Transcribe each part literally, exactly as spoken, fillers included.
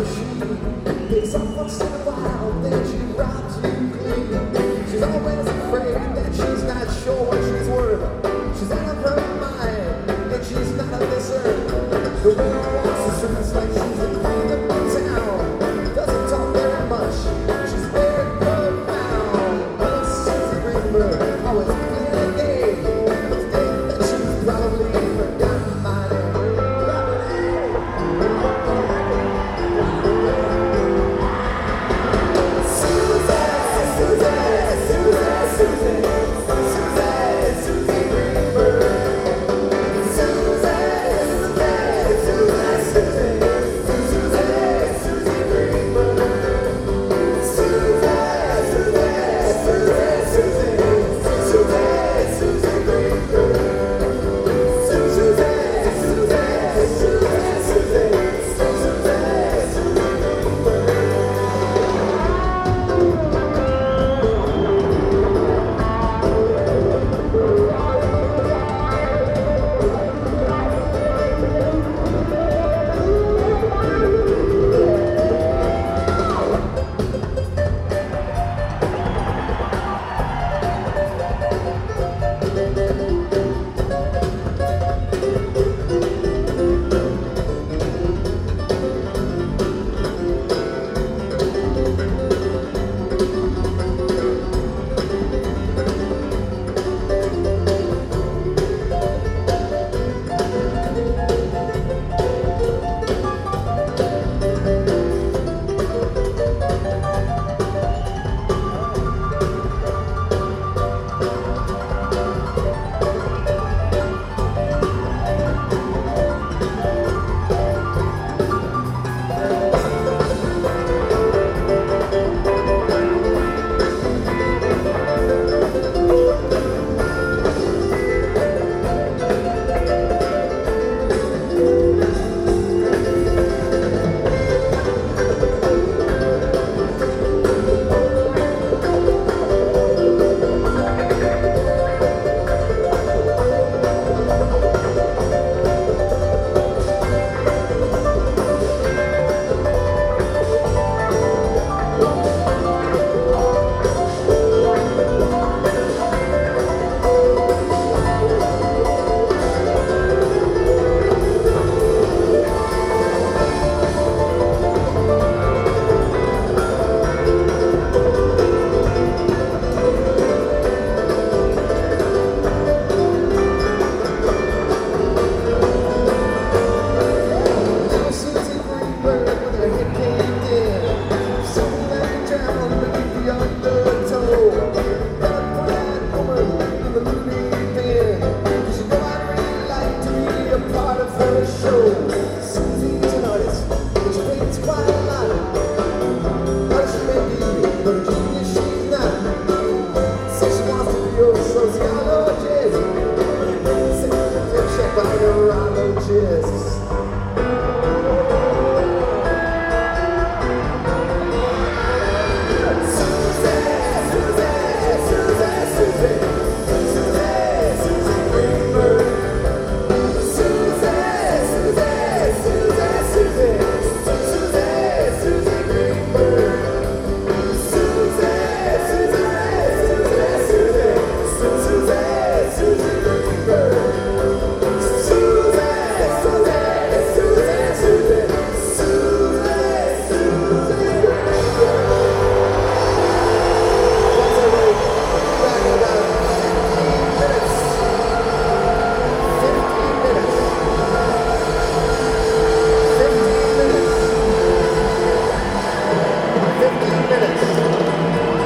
she picks up once in a while, then she robs you clean. She's always afraid that she's not sure what she's worth. She's out of her mind, and she's not of this earth. The way she walks the streets like she's the queen of the town. Doesn't talk very much, she's very profound. But Susie Greenberg always playing a game. The day that she's probably forgotten my name.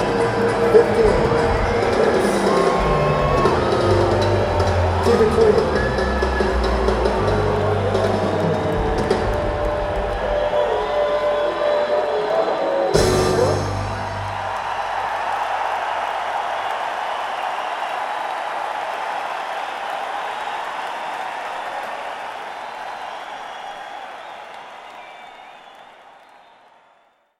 Keep it clean.